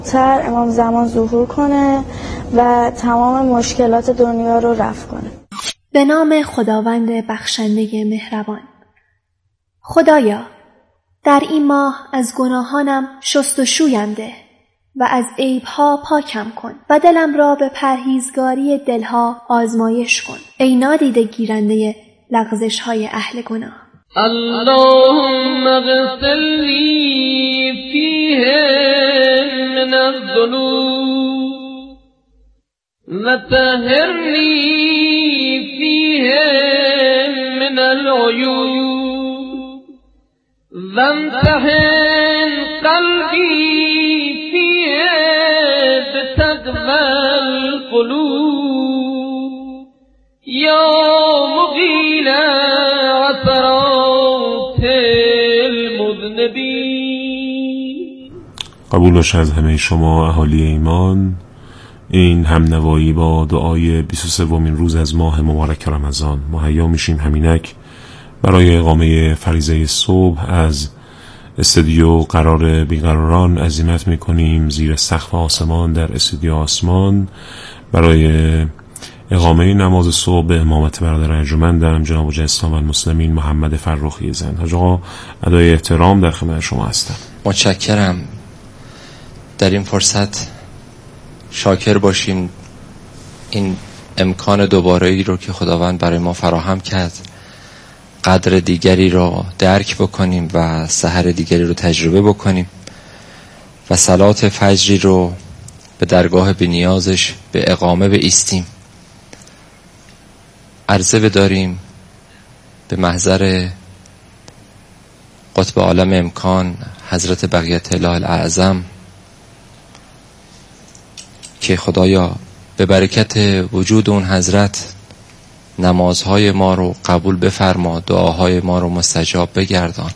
امام زمان ظهور کنه و تمام مشکلات دنیا رو رفع کنه. به نام خداوند بخشنده مهربان. خدایا، در این ماه از گناهانم شستشویم ده و از عیبها پاکم کن و دلم را به پرهیزگاری دلها آزمایش کن، ای نادیده گیرنده لغزش‌های اهل گناه. اللهم اغفر لی فیه من الذنوب و طهرنی فیه من العیوب و امتحن قلبی فیه بتقوی القلوب یا مقیل عثرات المذنبین. قبول باشه از همه شما اهالی ایمان این همنوایی با دعای 23مین روز از ماه مبارک رمضان. مهیا میشیم همینک برای اقامه فریضه صبح. از استودیو قرار بیقراران عزیمت میکنیم زیر سقف آسمان در استودیو آسمان برای اقامه نماز صبح به امامت برادر ارجمندم جناب حاج اسلام المسلمین محمد فرخی زند. حاج آقا ادای احترام در خدمت شما هستم. متشکرم. در این فرصت شاکر باشیم این امکان دوباره‌ای رو که خداوند برای ما فراهم کرد، قدر دیگری رو درک بکنیم و سحر دیگری رو تجربه بکنیم و صلات فجری رو به درگاه بی‌نیازش به اقامه بایستیم. عرضه بداریم به محضر قطب عالم امکان حضرت بقیت الله الاعظم که خدایا به برکت وجود اون حضرت نمازهای ما رو قبول بفرما، دعاهای ما رو مستجاب بگردان.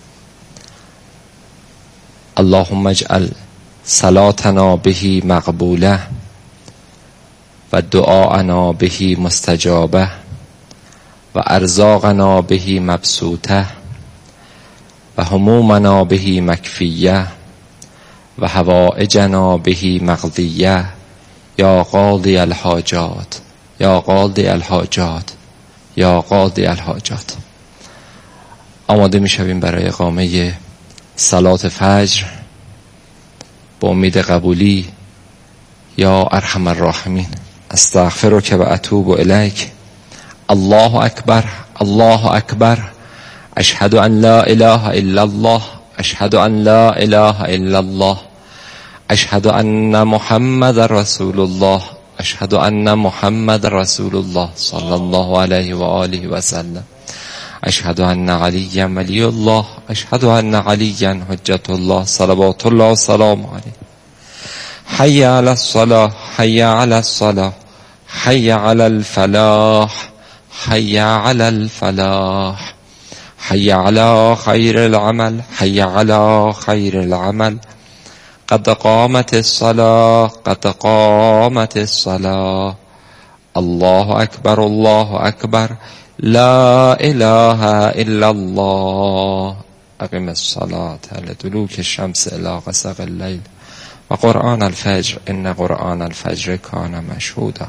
اللهم اجعل صلاتنا بهی مقبوله و دعاءنا بهی مستجابه و ارزاقنا بهی مبسوطه و همومنا بهی مکفیه و حوائجنا بهی مقضیه یا قاضی الحاجات یا قاضی الحاجات یا قاضی الحاجات. آماده می شویم برای اقامه صلات فجر با امید قبولی. یا ارحم الراحمین استغفرک و اتوب الیک. الله اکبر الله اکبر اشهد ان لا اله الا الله اشهد ان لا اله الا الله اشهد ان محمد رسول الله اشهد ان محمد رسول الله صلی الله علیه و آله و سلم اشهد ان علی ولی الله اشهد ان علی حجت الله صلوات الله و سلام علیه. حی علی الصلاة حی علی الصلاة حی علی الفلاح حی علی الفلاح حی علی خیر العمل حی علی خیر العمل قد قامت الصلاة قد قامت الصلاة. الله اکبر الله اکبر لا اله الا الله. اقم الصلاة لدلوک الشمس الى غسق الليل و قرآن الفجر ان قرآن الفجر کان مشهودا.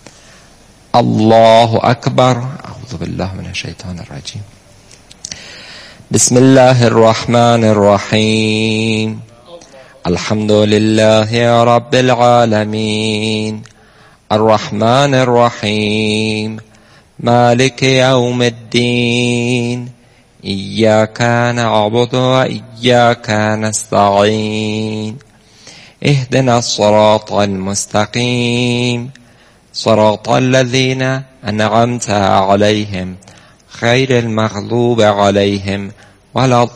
الله اکبر. اعوذ بالله من الشیطان الرجیم. بسم الله الرحمن الرحیم. الحمد لله رب العالمین الرحمن الرحیم مالک یوم الدین ایاک نعبد و ایاک نستعین اهدنا الصراط المستقیم صراط الذین انعمت علیهم غیر المغضوب علیهم ولا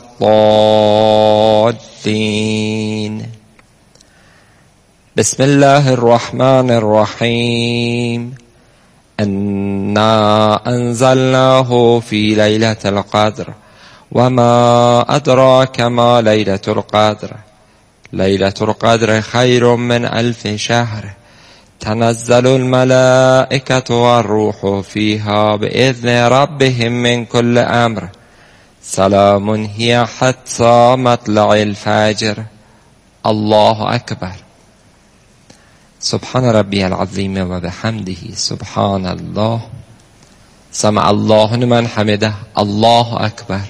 الضالین. بسم الله الرحمن الرحیم. انا انزلناه فی لیلة القدر وما ادراک ما لیلة القدر. لیلة القدر خیر من الف شهر تنزل الملائکة والروح فیها بإذن ربهم من كل امر سلام هی حتی مطلع الفجر. الله اکبر. سبحان ربی العظیم و بحمده سبحان الله. سمع الله لمن حمده. الله اکبر.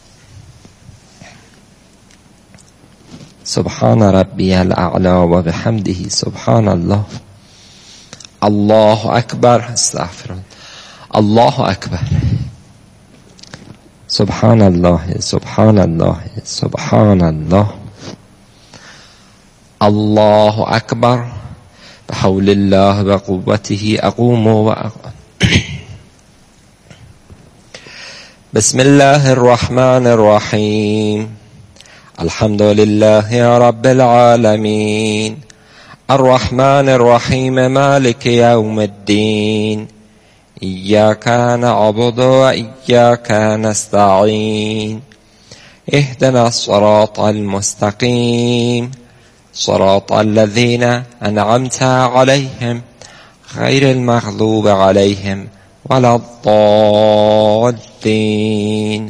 سبحان ربی الاعلی و بحمده سبحان الله. الله اکبر. استغفر الله اکبر. سبحان الله سبحان الله سبحان الله. الله اکبر. بحول الله و قوته اقوم و بسم الله الرحمن الرحیم. الحمد لله رب العالمين الرحمن الرحيم مالك يوم الدين إياك نعبد وإياك نستعين اهدنا الصراط المستقيم صراط الذين أنعمت عليهم غير المغضوب عليهم ولا الضالين.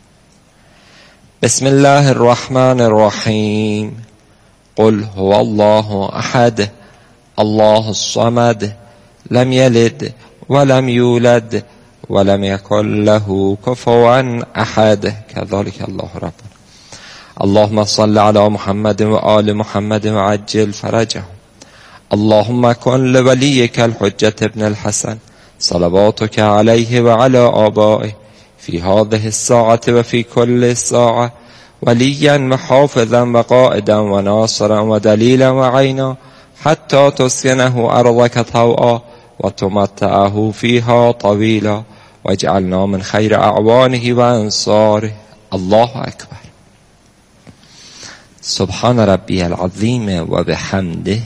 بسم الله الرحمن الرحيم. قل هو الله أحد الله الصمد لم يلد ولم يولد ولم يكن له كفوا أحد. كذلك الله ربنا. اللهم صل على محمد وآل محمد وعجل فرجه. اللهم كن لوليك الحجة ابن الحسن صلواتك عليه وعلى آبائه في هذه الساعة وفي كل ساعة وليا محافظا وقائدا وناصرا ودليلا وعينا حتى تسكنه أرضك طوعا وتمتعه فيها طويلا واجعلنا من خير أعوانه وأنصاره. الله أكبر. سبحان ربي العظيم وبحمده.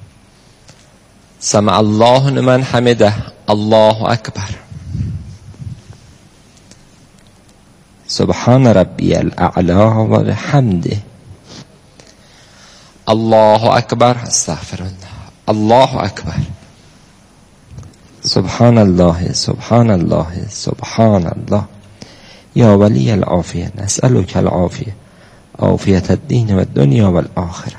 سمع الله لمن حمده. الله أكبر. سبحان ربي الأعلى وبحمده. الله أكبر. استغفر الله. الله أكبر. سبحان الله سبحان الله سبحان الله. يا ولي العافية نسألك العافية عافية الدين والدنيا والآخرة.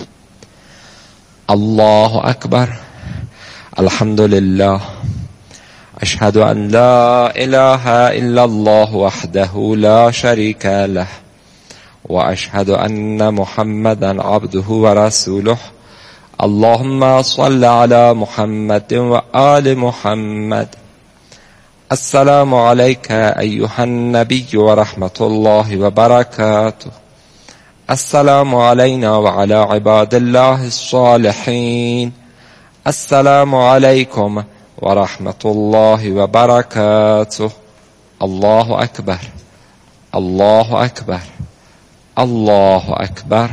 الله أكبر. الحمد لله. أشهد أن لا إله إلا الله وحده لا شريك له وأشهد أن محمدا عبده ورسوله. اللهم صل على محمد وآل محمد. السلام عليك أيها النبي ورحمة الله وبركاته. السلام علينا وعلى عباد الله الصالحين. السلام عليكم ورحمة الله وبركاته. الله أكبر. الله أكبر. الله أكبر.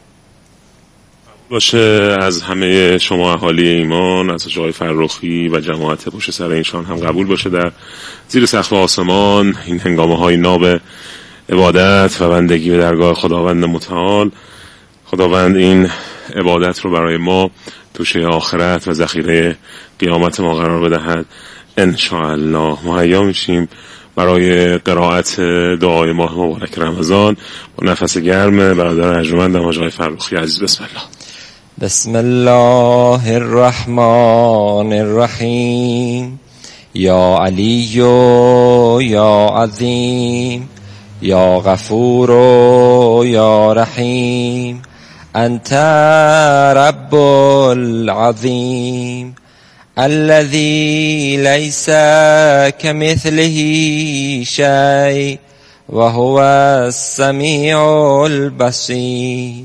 باشه از همه شما اهالی ایمان، از آقای فرخی و جماعت پشت سر اینشان هم قبول باشه در زیر سقف آسمان این هنگامه های ناب عبادت و بندگی به درگاه خداوند متعال. خداوند این عبادت رو برای ما توشه آخرت و ذخیره قیامت ما قرار بدهد انشاءالله. مهیا میشیم برای قرائت دعای ماه مبارک رمضان با نفس گرم برادر ارجمند آقای فرخی عزیز. بسم الله. بسم الله الرحمن الرحیم. یا علی یا عظیم یا غفور یا رحیم انت رب العظیم الذي ليس كمثله شيء وهو السميع البصير.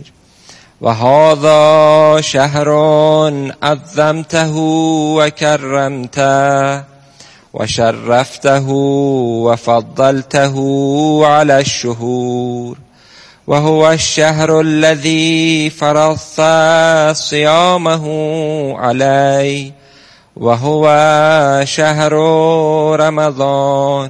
وهذا شهر عظمته وكرمته وشرفته وفضلته على الشهور. وهو الشهر الذي فرضت صيامه عليه. وهو شهر رمضان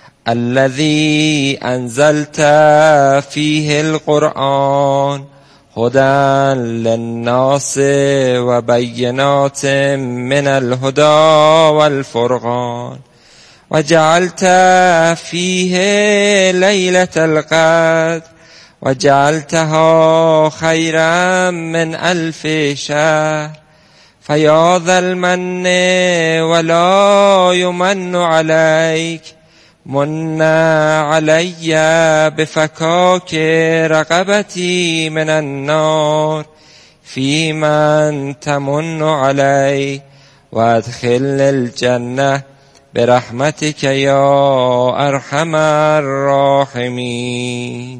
الذي أنزلت فيه القرآن هدى للناس وبينات من الهدى والفرقان. وجعلت فيه ليلة القدر وجعلتها خيرا من 1000 شهر. فیا ذا المن ولا یمن علیک من علی بفکاک رقبتی من النار فی من تمن علی و ادخل الجنه برحمتک یا ارحم الراحمین.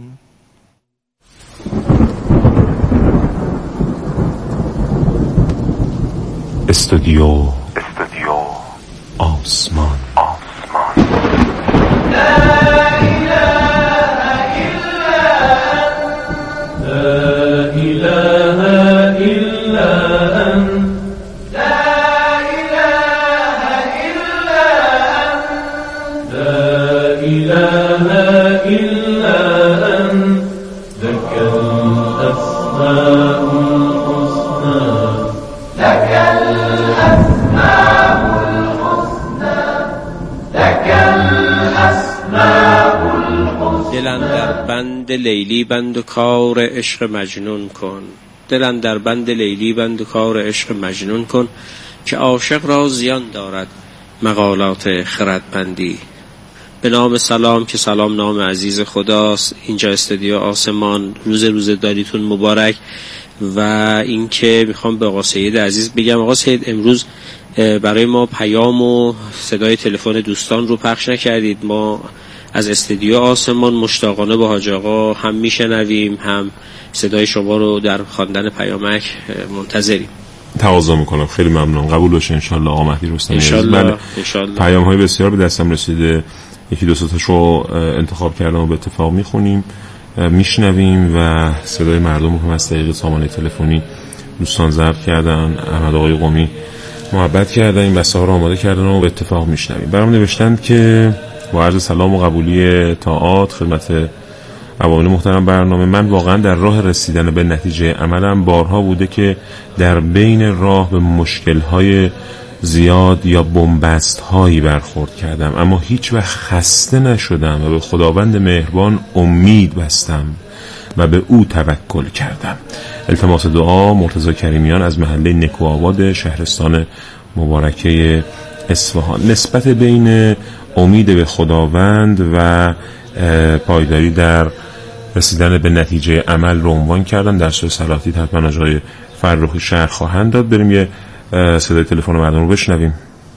استودیو آسمان. دل اندر بند لیلی بند و کار عشق مجنون کن. دل اندر بند لیلی بند و کار عشق مجنون کن که عاشق را زیان دارد مقالات خردمندی. به نام سلام که سلام نام عزیز خداست. اینجا استودیو آسمان. روز داریتون مبارک. و اینکه میخوام به آقا سید عزیز بگم آقا سید امروز برای ما پیام و صدای تلفن دوستان رو پخش نکردید. ما از استودیو آسمان مشتاقانه با حاج آقا هم میشنویم هم صدای شما رو در خواندن پیامک منتظریم. تقاضا میکنم. خیلی ممنون. قبول باشه انشالله آقا مهدی رستمی. انشالله. پیام های بسیار به دستم رسیده. یکی دو تاشو انتخاب کردم و به اتفاق میخونیم میشنویم و صدای مردم رو هم از طریق سامانه تلفنی دوستان ضبط کردن. احمد آقای قمی محبت کردن، این بسته ها رو آماده کردن و به اتفاق میشنویم. برام نوشتند که با عرض سلام و قبولی طاعات خدمت عوامل محترم برنامه، من واقعا در راه رسیدن به نتیجه عملم بارها بوده که در بین راه به مشکل‌های زیاد یا بن‌بست‌هایی برخورد کردم، اما هیچ وقت خسته نشدم و به خداوند مهربان امید بستم و به او توکل کردم. التماس دعا مرتضی کریمیان از محله نکوآباد شهرستان مبارکه اصفهان. نسبت بین امید به خداوند و پایداری در رسیدن به نتیجه عمل رو عنوان کردم. در سوی صلاحی حتما آقای فرخی شرح خواهند داد. بریم یه صدای تلفن مردم رو بشنویم.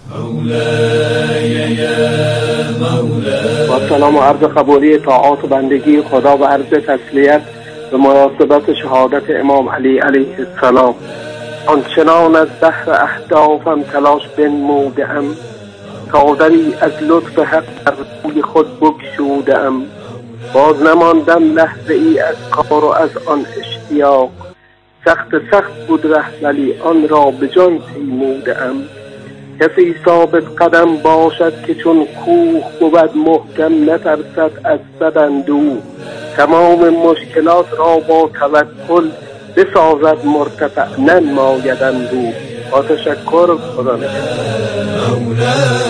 با سلام و عرض قبولی طاعات و بندگی خدا و عرض تسلیت به مناسبت شهادت امام علی علیه السلام. آنچنان از بحر اهدافم تلاش بنمودم، تادری از لطف حق در روی خود بگشودم. باز نماندم لحظه ای از کار و از آن اشتیاق، سخت بود ره ولی آن را به جان پیمودم. کسی ثابت قدم باشد که چون کوه بود محکم، نترسد از صد اندوه. تمام مشکلات را با توکل بسازد مرتفع، ننماید اندوه. با تشکر، خدا نگهدار.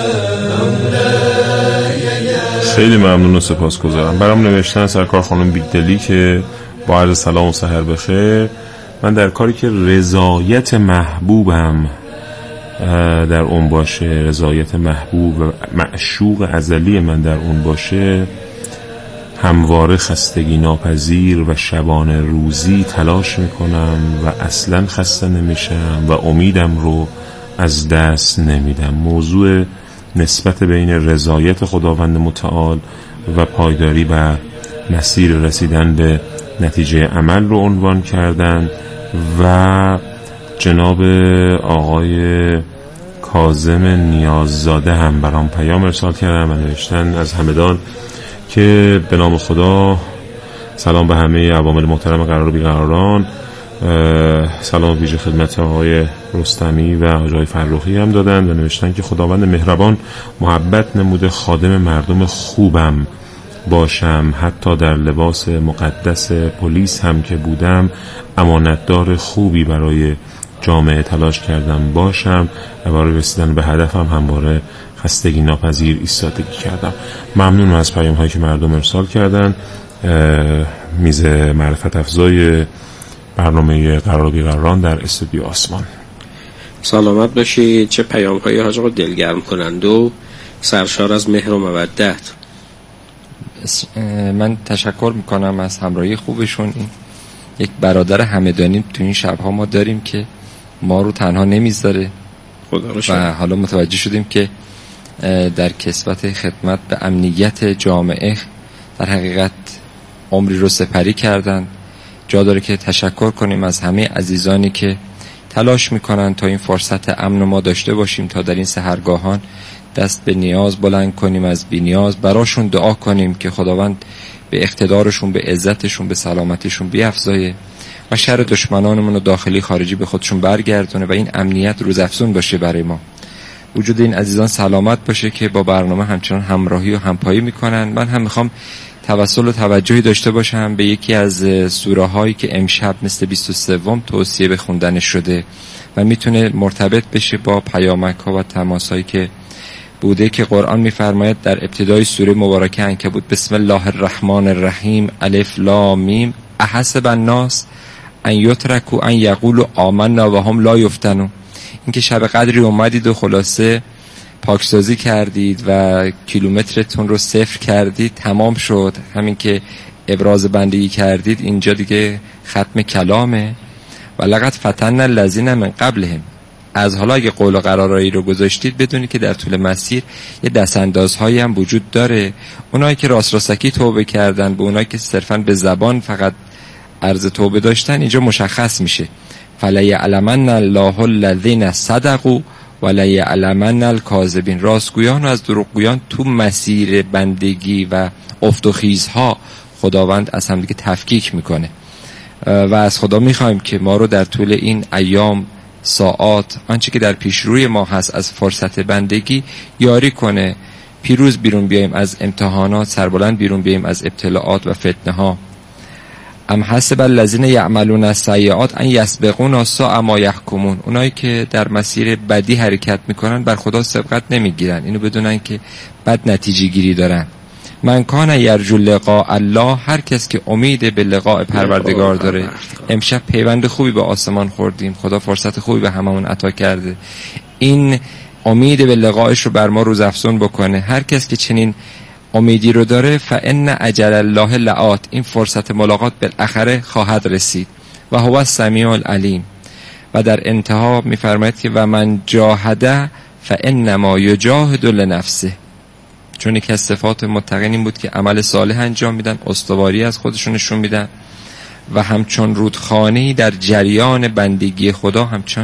خیلی ممنون و سپاسگزارم. برام نوشتن سرکار خانم بیگدلی که با عرض سلام و سحر بخیر، من در کاری که رضایت محبوبم در اون باشه، رضایت محبوب و معشوق ازلی من در اون باشه، همواره خستگی ناپذیر و شبانه روزی تلاش میکنم و اصلا خسته نمیشم و امیدم رو از دست نمیدم. موضوع نسبت بین رضایت خداوند متعال و پایداری بر مسیر رسیدن به نتیجه عمل رو عنوان کردن و جناب آقای کاظم نیاززاده هم برام پیام ارسال کردن و نوشتن از همدان که به نام خدا سلام به همه عوامل محترم قرار و بیقراران. سلام ویژه خدمت آقای رستمی و آقای فرخی هم دادن و نوشتن که خداوند مهربان محبت نموده خادم مردم خوبم باشم، حتی در لباس مقدس پلیس هم که بودم امانتدار خوبی برای جامعه تلاش کردم باشم و برای رسیدن به هدفم همواره خستگی ناپذیر ایستادگی کردم. ممنون از پیام هایی که مردم ارسال کردن. میز معرفت افزای برنامه قرار و بیقراران در استودیو آسمان. سلامت باشید. چه پیام‌های حاج آقا دلگرم کنند و سرشار از مهر و مودت. من تشکر میکنم از همراهی خوبشون. این یک برادر همدانی تو این شبها ما داریم که ما رو تنها نمیذاره و حالا متوجه شدیم که در کسوت خدمت به امنیت جامعه در حقیقت عمری رو سپری کردن. جا داره که تشکر کنیم از همه عزیزانی که تلاش میکنن تا این فرصت امن ما داشته باشیم، تا در این سحرگاهان دست به نیاز بلند کنیم، از بی نیاز براشون دعا کنیم که خداوند به اقتدارشون، به عزتشون، به سلامتیشون بیفزایه و شر دشمنانمون رو داخلی خارجی به خودشون برگردونه و این امنیت روزافزون باشه برای ما. وجود این عزیزان سلامت باشه که با برنامه همچنان همراهی و همپایی میکنن. من هم میخوام توسل و توجهی داشته باشم به یکی از سوره هایی که امشب مثل 23 توصیه به خوندن شده و میتونه مرتبط بشه با پیامک ها و تماس هایی که بوده، که قرآن میفرماید در ابتدای سوره مبارکه عنکبوت: بسم الله الرحمن الرحیم الف لام میم احسب الناس ان یترکوا ان یقولوا آمنا و هم لا یفتنون. اینکه شب قدری اومدید و خلاصه پاکسازی کردید و کیلومترتون رو صفر کردید، تمام شد. همین که ابراز بندگی کردید اینجا دیگه ختم کلامه. و لقد فتن الذین من قبلهم. از حالا اگه قول و قرارایی رو گذاشتید بدونید که در طول مسیر یه دستاندازهایی هم وجود داره. اونایی که راستکی توبه کردن به اونایی که صرفاً به زبان فقط عرض توبه داشتن اینجا مشخص میشه. فلیعلمن الله الذین صدقوا ولیعلمن الکاذبین. راستگویان و از دروغگویان تو مسیر بندگی و افت و خیزها خداوند از هم دیگه تفکیک میکنه و از خدا میخوایم که ما رو در طول این ایام، ساعات، آنچه که در پیش روی ما هست از فرصت بندگی یاری کنه، پیروز بیرون بیاییم از امتحانات، سربلند بیرون بیاییم از ابتلاعات و فتنه ها. ام حسب الذین یعملون السیئات ان یسبقونا ساء ما یحکمون. اونایی که در مسیر بدی حرکت میکنن بر خدا سبقت نمیگیرن، اینو بدونن که بد نتیجه گیری دارن. من کان یرجو لقاء الله. هر کس که امید به لقاء پروردگار داره. امشب پیوند خوبی به آسمان خوردیم، خدا فرصت خوبی به هممون عطا کرده. این امید به لقائش رو بر ما روزافزون بکنه. هر کس که چنین امیدی رو داره فان اجل الله لآت. این فرصت ملاقات بالاخره خواهد رسید و هو السمیع العلیم. و در انتها میفرماید که و من جاهده فانما یجاهد لنفسه. چون یک از صفات متقین این بود که عمل صالح انجام میدن، استواری از خودشون نشون میدن و همچون رودخانه‌ای در جریان بندگی خدا همچون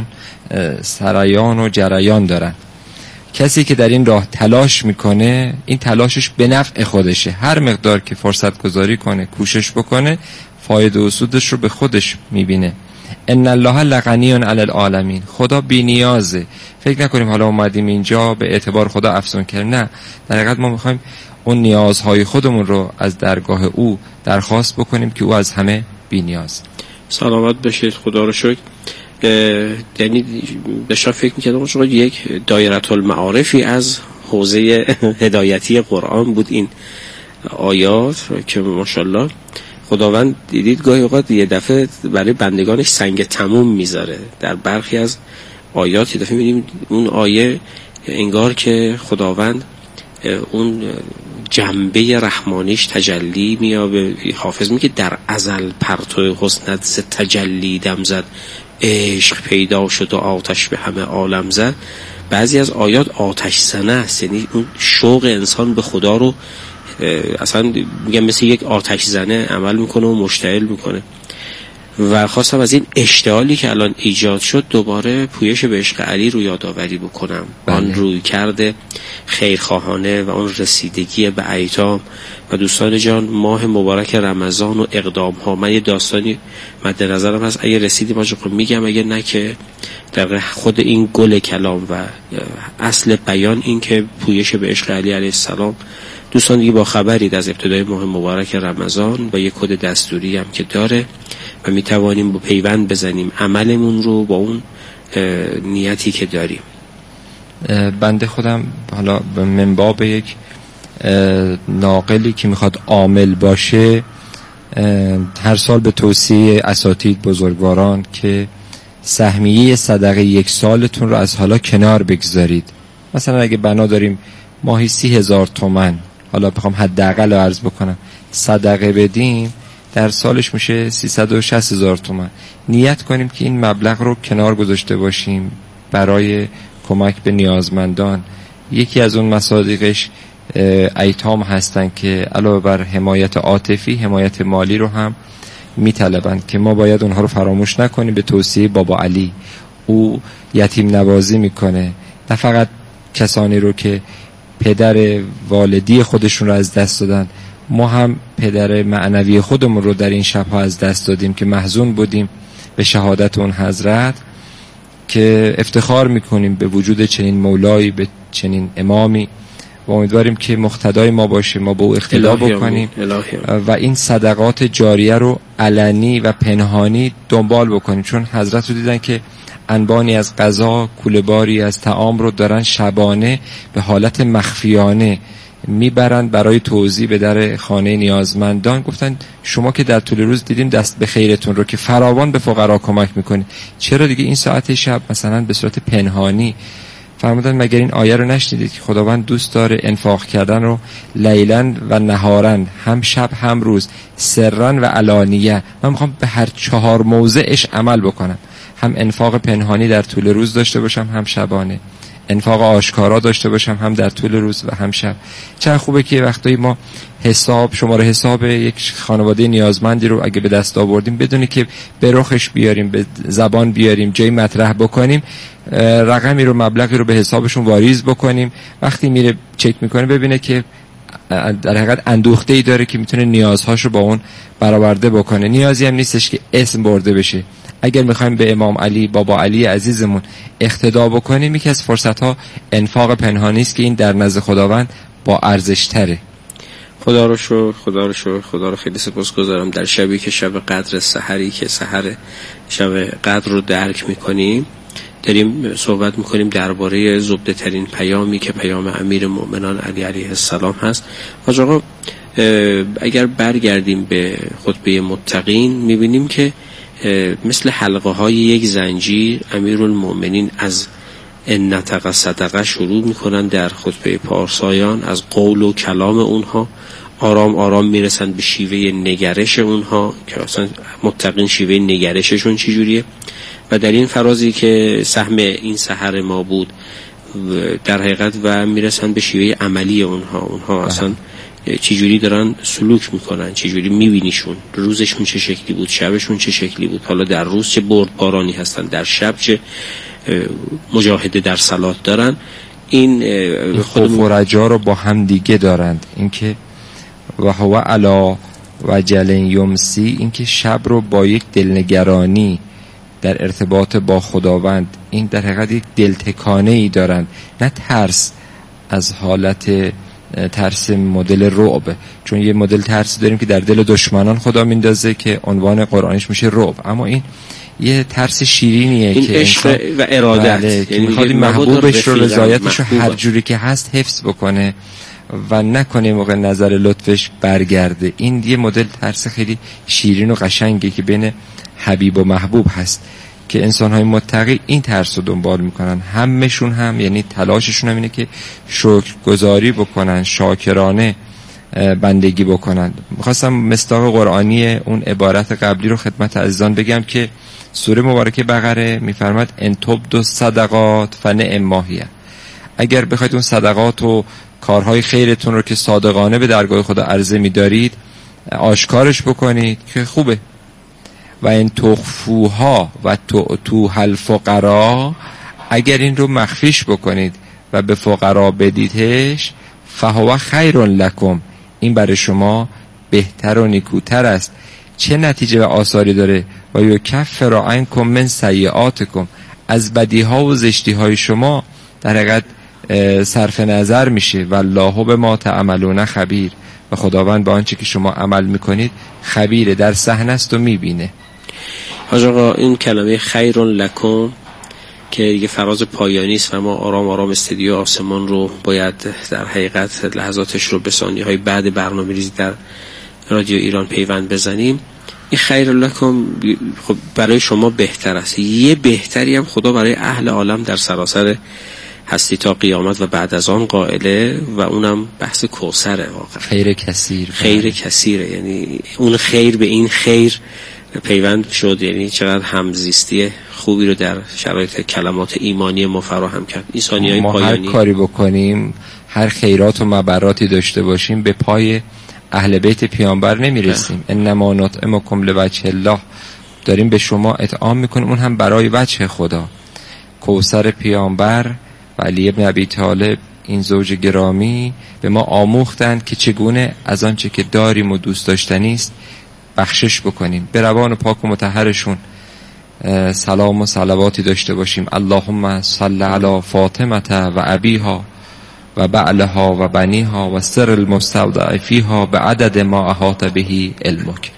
سرایان و جریان دارن. کسی که در این راه تلاش میکنه این تلاشش به نفع خودشه. هر مقدار که فرصت گذاری کنه، کوشش بکنه، فایده و سودش رو به خودش میبینه. ان الله لغنی علی العالمین. خدا بی نیازه. فکر نکنیم حالا اومدیم اینجا به اعتبار خدا افزون کردن. نه، در حقیقت ما میخوایم اون نیازهای خودمون رو از درگاه او درخواست بکنیم که او از همه بی نیاز. سلامت باشید. خدا رو شکر. یعنی داشتم فکر میکردم شما یک دایره المعارفی از حوزه هدایتی قرآن بود این آیات که ماشاءالله خداوند دیدید گاهی اوقات یه دفعه برای بندگانش سنگ تموم میذاره. در برخی از آیات یه دفعه میبینیم اون آیه انگار که خداوند اون جنبه رحمانیش تجلی میابه. حافظ میگه در ازل پرتو حسنت ز تجلی دم زد، عشق پیدا شد و آتش به همه عالم زد. بعضی از آیات آتش زنه است، یعنی اون شوق انسان به خدا رو اصلا میگم مثل یک آتش زنه عمل میکنه و مشتعل میکنه. و خواستم از این اشتعالی که الان ایجاد شد دوباره پویش به عشق علی رو یادآوری بکنم. آن روی کرده خیرخواهانه و اون رسیدگی به ایتام. و دوستان جان، ماه مبارک رمضان و اقدام ها، من یه داستانی مد نظرم هست، اگه رسیدیم میگم، اگه نه که در خود این گل کلام و اصل بیان این که پویش به عشق علی علیه السلام. دوستان دیگه با خبرید از ابتدای ماه مبارک رمضان و یک کد دستوری هم که داره و میتوانیم با پیوند بزنیم عملمون رو با اون نیتی که داریم. بنده خودم حالا من باب یک ناقلی که میخواد عامل باشه هر سال به توصیه اساتید بزرگواران که سهمیه صدقه 1 سالتون رو از حالا کنار بگذارید. مثلا اگه بنا داریم ماهی 30,000 تومان، حالا بخوام حداقل عرض بکنم، صدقه بدیم، در سالش میشه 360,000 تومان. نیت کنیم که این مبلغ رو کنار گذاشته باشیم برای کمک به نیازمندان. یکی از اون مصادیقش ایتام هستن که علاوه بر حمایت عاطفی، حمایت مالی رو هم میطلبند که ما باید اونها رو فراموش نکنیم. به توصیه بابا علی، او یتیم نوازی میکنه، نه فقط کسانی رو که پدر والدی خودشون رو از دست دادن، ما هم پدر معنوی خودمون رو در این شبها از دست دادیم که محزون بودیم به شهادت اون حضرت، که افتخار میکنیم به وجود چنین مولایی، به چنین امامی، و امیدواریم که مقتدای ما باشه، ما به او اقتدا بکنیم و این صدقات جاریه رو علنی و پنهانی دنبال بکنیم. چون حضرت رو دیدن که انبانی از غذا، کوله‌باری از طعام رو دارن شبانه به حالت مخفیانه میبرن برای توزیع به در خانه نیازمندان. گفتن شما که در طول روز دیدیم دست به خیرتون رو که فراوان به فقرا کمک میکنید، چرا دیگه این ساعت شب مثلا به صورت پنهانی؟ فرمودن مگر این آیه رو نشنیدید که خداوند دوست داره انفاق کردن رو لیلاً و نهاراً، هم شب هم روز، سراً و علانیه. من میخوام به هر 4 موضعش عمل بکنم، هم انفاق پنهانی در طول روز داشته باشم، هم شبانه انفاق آشکارا داشته باشم، هم در طول روز و هم شب. چه خوبه که وقتی ما شماره حساب یک خانواده نیازمندی رو اگه به دست آوردیم بدونی که به رخش بیاریم، به زبان بیاریم، جای مطرح بکنیم، رقمی رو، مبلغی رو به حسابشون واریز بکنیم. وقتی میره چک میکنه ببینه که در حقیقت اندوخته‌ای داره که میتونه نیازهاشو با اون برآورده بکنه. نیازی هم نیستش که اسم برده بشه. اگر میخوایم به امام علی، بابا علی عزیزمون اقتدا بکنیم، یکی از فرصت‌ها انفاق پنهانی است که این در نزد خداوند با ارزش تره. خدا رو شکر، خدا رو خیلی سپاسگزارم. در شبی که شب قدر، سحری که سحر شب قدر رو درک میکنیم، داریم صحبت میکنیم درباره زبده ترین پیامی که پیام امیر مؤمنان علی علیه السلام هست. حاج آقا اگر برگردیم به خطبه متقین میبینیم که مثل حلقه های یک زنجیر امیرالمؤمنین از ان نطق صدقه شروع میکنن در خطبه پارسایان، از قول و کلام اونها آرام آرام میرسن به شیوه نگرش اونها که اصلا متقین شیوه نگرششون چجوریه، و در این فرازی که سهم این سحر ما بود در حقیقت و میرسن به شیوه عملی اونها اصلا چجوری دارن سلوک میکنن، چجوری میبینیشون، روزشون چه شکلی بود، شبشون چه شکلی بود، حالا در روز چه بردبارانی هستن، در شب چه مجاهده در صلات دارن. این خوف و رجا رو با هم دیگه دارند. اینکه و هو علا و جلن یمسی، اینکه شب رو با یک دلنگرانی در ارتباط با خداوند، این در حقیقت یک دلتکانه ای دارند، نه ترس از حالت ترس مدل رعب. چون یه مدل ترس داریم که در دل دشمنان خدا میندازه که عنوان قرآنیش میشه رعب، اما این یه ترس شیرینیه این که عشق و ارادت، یعنی میخواد محبوبش رو، رضایتش رو هر جوری که هست حفظ بکنه و نکنه موقع نظر لطفش برگرده. این یه مدل ترس خیلی شیرین و قشنگه که بین حبیب و محبوب هست که انسان‌های متقی این ترس رو دنبال میکنن. همشون هم یعنی تلاششون هم اینه که شکرگزاری بکنن، شاکرانه بندگی بکنن. میخواستم مصداق قرآنی اون عبارت قبلی رو خدمت عزیزان بگم که سوره مبارکه بقره میفرماد ان تبدوا الصدقات فنعم ما هی. اگر بخواید اون صدقات و کارهای خیرتون رو که صادقانه به درگاه خدا عرضه می‌دارید آشکارش بکنید که خوبه. و این تخفوها و تؤتوها الفقراء، اگر این رو مخفیش بکنید و به فقرا بدیدش، فهو خیر لکم، این برای شما بهتر و نیکوتر است. چه نتیجه و آثاری داره؟ و یکفر عنکم من سیئاتکم، از بدیها و زشتیهای شما در حقیقت صرف نظر میشه. والله بما تعملون خبیر، و خداوند با آنچه که شما عمل میکنید خبیره، در صحنه است و میبینه. حاج آقا این کلمه خیر لکم که یه فراز پایانی است و ما آرام آرام استدیو آسمان رو باید در حقیقت لحظاتش رو به ثانیه‌های بعد برنامه‌ریزی در رادیو ایران پیوند بزنیم. این خیر لکم خب برای شما بهتر است. یه بهتری هم خدا برای اهل عالم در سراسر هستی تا قیامت و بعد از آن قائله و اونم بحث کوثره. واقعا خیر کثیره، یعنی اون خیر به این خیر پیوند شد. یعنی چقدر همزیستی خوبی رو در شرایط کلمات ایمانی ما فراهم کرد. این ثانیه‌های پایانی ما هر کاری بکنیم، هر خیرات و مبراتی داشته باشیم، به پای اهل بیت پیامبر نمیرسیم. انما نطعمکم لوجه الله، داریم به شما اطعام میکنیم، اون هم برای وجه خدا. کوثر پیامبر و علی ابن ابی طالب، این زوج گرامی، به ما آموختند که چگونه از آنچه که داریم و دوست داشتنی است بخشش بکنیم. به روان پاک و مطهرشون سلام و صلواتی داشته باشیم. اللهم صل علی فاطمه و ابیها و بعلها و بنیها و سر المستودع فیها به عدد ما احاط به علمک.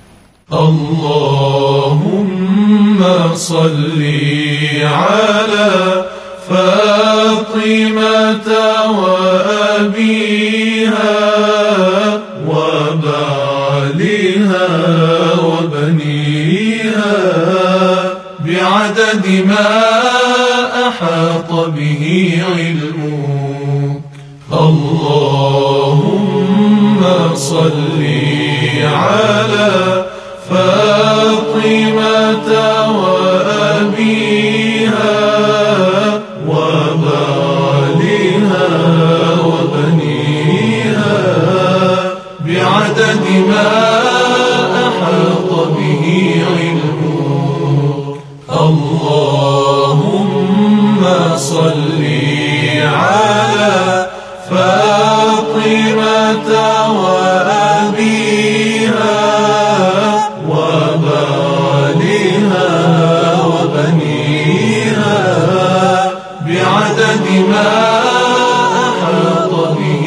اللهم صل علی فاطمة وأبيها وبعلها وبنيها بعدد ما أحاط به علمك. اللهم صل على فاطمة وأبيها وبعلها وبنيها بعدد ما أحاط به علمك. اللهم صل على فاطمة وأبيها وبعلها وبنيها بعدد ما أحاط به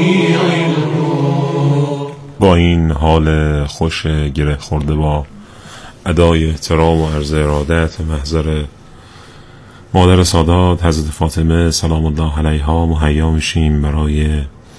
علمك. با این حال خوش گره خورده با ادای احترام و عرض ارادت محضر مادر سادات حضرت فاطمه سلام الله علیها مهیا میشیم برای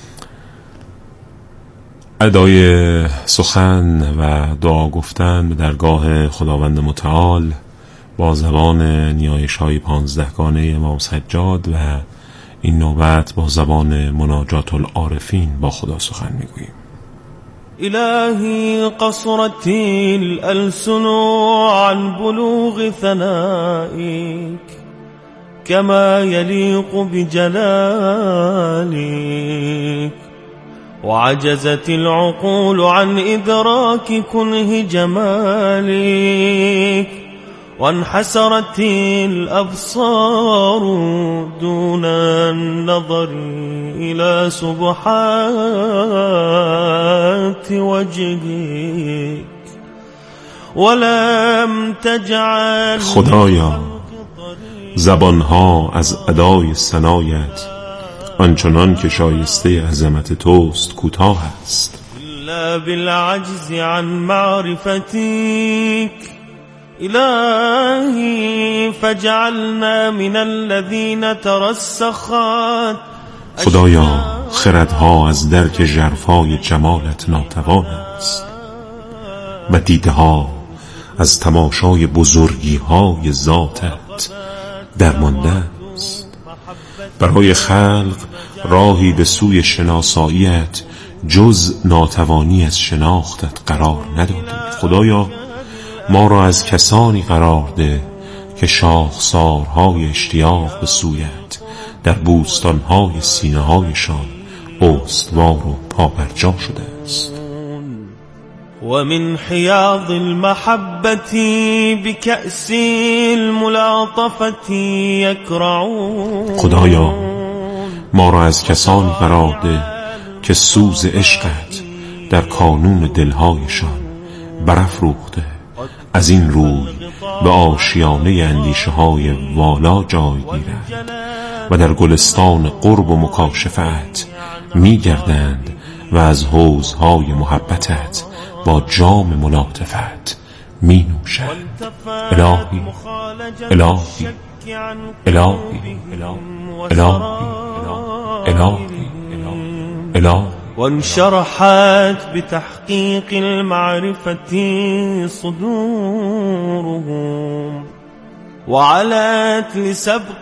ادای سخن و دعا گفتن به درگاه خداوند متعال با زبان نیایش‌های 15گانه امام سجاد و این نوبت با زبان مناجات العارفین با خدا سخن میگوییم. إلهي قصرت الألسن عن بلوغ ثنائك كما يليق بجلالك، وعجزت العقول عن إدراك كنه جمالك، وانحسرت الأبصار دون النظر إلى سبحات وجهك، ولم تجعل خدایا زبانها از ادای ثنایت آنچنان که شایسته عظمت توست کوتاه است، إلا بالعجز عن معرفتك. إلهي فجعلنا من الذين ترسخت. خدایا خردها از درک ژرفای جمالت ناتوان است و دیدها از تماشای بزرگی های ذاتت درمانده است. برای خلق راهی به سوی شناساییت جز ناتوانی از شناختت قرار ندادی. خدایا ما را از کسانی قرار ده که شاخسارهای اشتیاق به سویت در بوستانهای سینه هایشان استوار و پابرجا شده است. ومن حیاض المحبة بكأس الملاطفة يكرعون. خدایا ما را از کسانی قرار ده که سوز عشقت در کانون دلهایشان برافروخته، از این روی به آشیانه اندیشه های والا جای گیرند و در گلستان قرب و مکاشفت می گردند و از حوضهای محبتت با جام ملاطفت می نوشند. الهی الهی الهی الهی الهی الهی وانشرحت بتحقيق المعرفة صدورهم وعلت لسبق